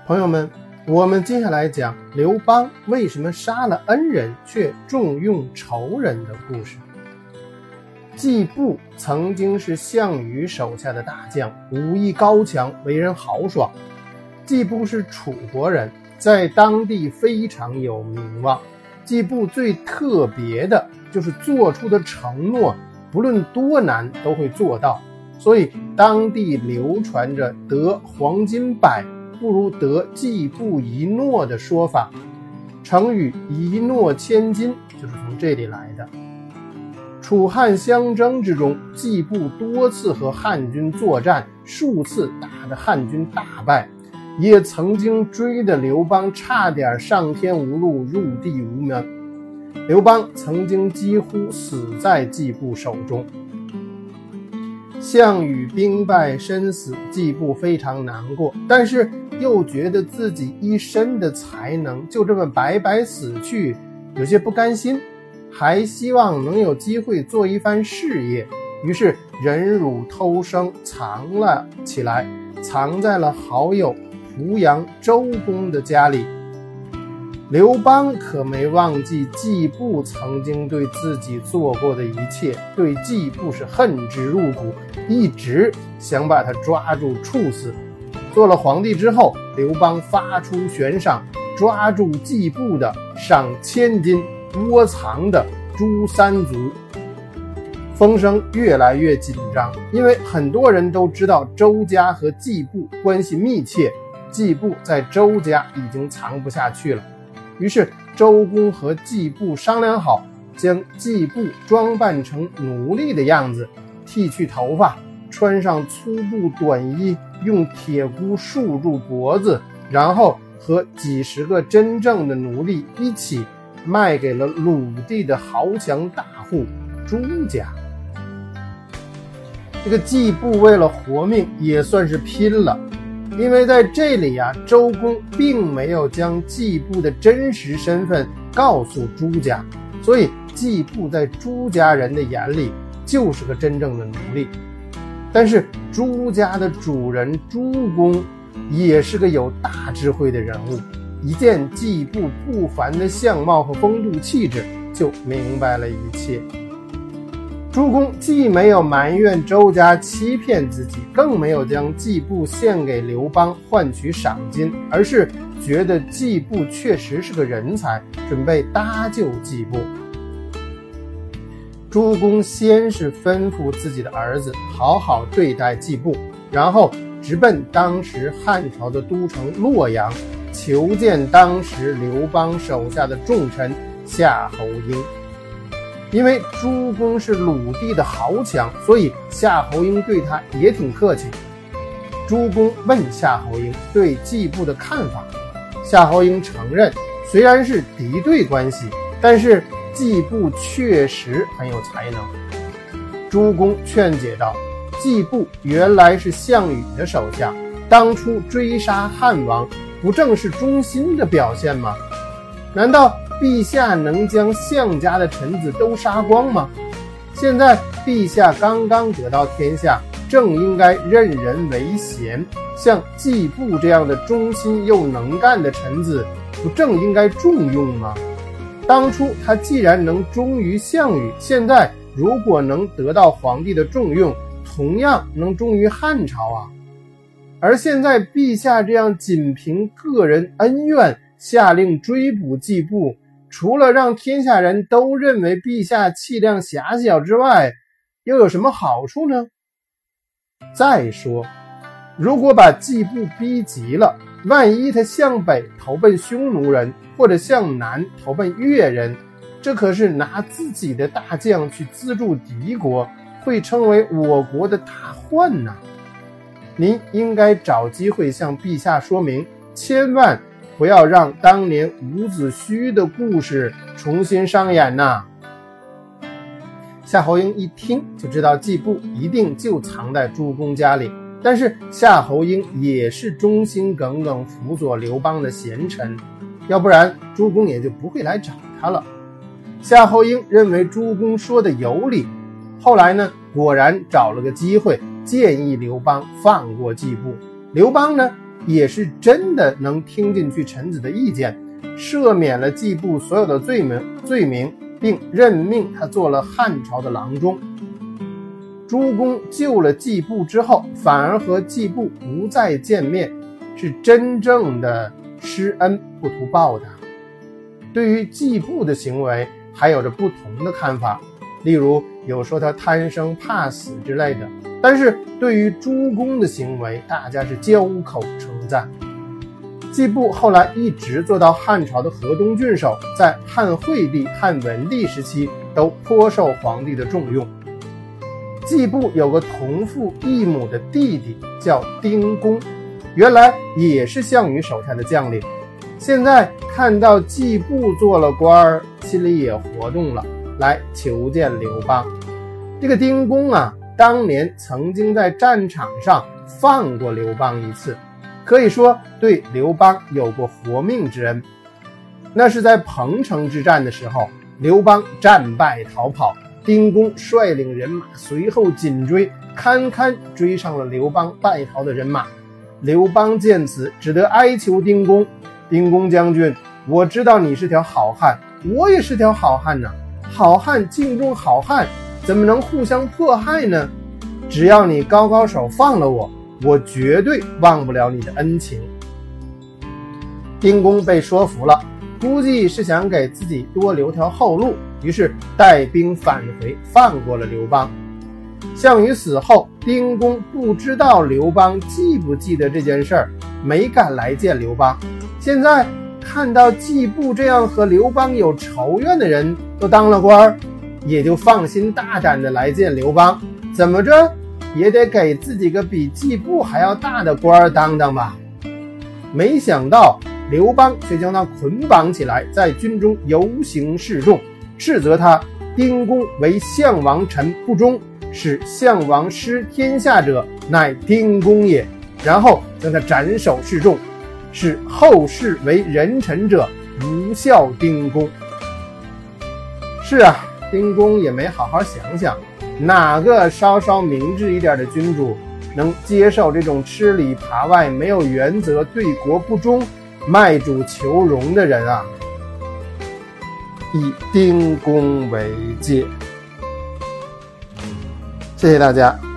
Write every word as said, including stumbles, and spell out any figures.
朋友们，我们接下来讲刘邦为什么杀了恩人却重用仇人的故事。季布曾经是项羽手下的大将，武艺高强，为人豪爽。季布是楚国人，在当地非常有名望。季布最特别的就是做出的承诺不论多难都会做到，所以当地流传着得黄金百不如得季布一诺的说法，成语一诺千金就是从这里来的。楚汉相争之中，季布多次和汉军作战，数次打得汉军大败，也曾经追得刘邦差点上天无路入地无门，刘邦曾经几乎死在季布手中。项羽兵败身死，季布非常难过，但是又觉得自己一身的才能就这么白白死去，有些不甘心，还希望能有机会做一番事业，于是忍辱偷生藏了起来，藏在了好友濮阳周公的家里。刘邦可没忘记季布曾经对自己做过的一切，对季布是恨之入骨，一直想把他抓住处死。做了皇帝之后，刘邦发出悬赏，抓住季布的赏千金，窝藏的诛三族。风声越来越紧张，因为很多人都知道周家和季布关系密切，季布在周家已经藏不下去了。于是周公和季布商量好，将季布装扮成奴隶的样子，剃去头发，穿上粗布短衣，用铁箍束住脖子，然后和几十个真正的奴隶一起卖给了鲁地的豪强大户朱家。这个季布为了活命也算是拼了，因为在这里啊，周公并没有将季布的真实身份告诉朱家，所以季布在朱家人的眼里就是个真正的奴隶。但是朱家的主人朱公也是个有大智慧的人物，一见季布不凡的相貌和风度气质，就明白了一切。朱公既没有埋怨周家欺骗自己，更没有将季布献给刘邦换取赏金，而是觉得季布确实是个人才，准备搭救季布。朱公先是吩咐自己的儿子好好对待季布，然后直奔当时汉朝的都城洛阳，求见当时刘邦手下的重臣夏侯婴。因为朱公是鲁地的豪强，所以夏侯婴对他也挺客气。朱公问夏侯婴对季布的看法，夏侯婴承认虽然是敌对关系，但是季布确实很有才能。朱公劝解道，季布原来是项羽的手下，当初追杀汉王不正是忠心的表现吗？难道陛下能将项家的臣子都杀光吗？现在陛下刚刚得到天下，正应该任人唯贤，像季布这样的忠心又能干的臣子，不正应该重用吗？当初他既然能忠于项羽，现在如果能得到皇帝的重用，同样能忠于汉朝啊。而现在陛下这样仅凭个人恩怨下令追捕季布，除了让天下人都认为陛下气量狭小之外，又有什么好处呢？再说，如果把季布逼急了，万一他向北投奔匈奴人，或者向南投奔越人，这可是拿自己的大将去资助敌国，会成为我国的大患呐。您应该找机会向陛下说明，千万不要让当年伍子胥的故事重新上演呐！夏侯婴一听就知道季布一定就藏在朱公家里，但是夏侯婴也是忠心耿耿辅佐刘邦的贤臣，要不然朱公也就不会来找他了。夏侯婴认为朱公说的有理，后来呢，果然找了个机会建议刘邦放过季布。刘邦呢也是真的能听进去臣子的意见，赦免了季布所有的罪名罪名，并任命他做了汉朝的郎中。诸公救了季布之后，反而和季布不再见面，是真正的施恩不图报答。对于季布的行为还有着不同的看法，例如有说他贪生怕死之类的，但是对于诸公的行为，大家是交口称赞。季布后来一直做到汉朝的河东郡守，在汉惠帝、汉文帝时期都颇受皇帝的重用。季布有个同父异母的弟弟叫丁公，原来也是项羽手下的将领，现在看到季布做了官，心里也活动了，来求见刘邦。这个丁公啊，当年曾经在战场上放过刘邦一次，可以说对刘邦有过活命之恩。那是在彭城之战的时候，刘邦战败逃跑，丁公率领人马随后紧追，堪堪追上了刘邦败逃的人马。刘邦见此，只得哀求丁公：丁公将军，我知道你是条好汉，我也是条好汉呐、啊，好汉敬重好汉，怎么能互相迫害呢？只要你高高手放了我，我绝对忘不了你的恩情。丁公被说服了，估计是想给自己多留条后路，于是带兵返回，放过了刘邦。项羽死后，丁公不知道刘邦记不记得这件事儿，没敢来见刘邦。现在看到季布这样和刘邦有仇怨的人都当了官，也就放心大胆的来见刘邦，怎么着也得给自己个比季布还要大的官当当吧。没想到刘邦却将他捆绑起来，在军中游行示众，斥责他丁公为项王臣不忠，使项王失天下者乃丁公也，然后将他斩首示众，使后世为人臣者无效丁公。是啊，丁公也没好好想想，哪个稍稍明智一点的君主能接受这种吃里扒外、没有原则、对国不忠、卖主求荣的人啊？以丁公为戒。谢谢大家。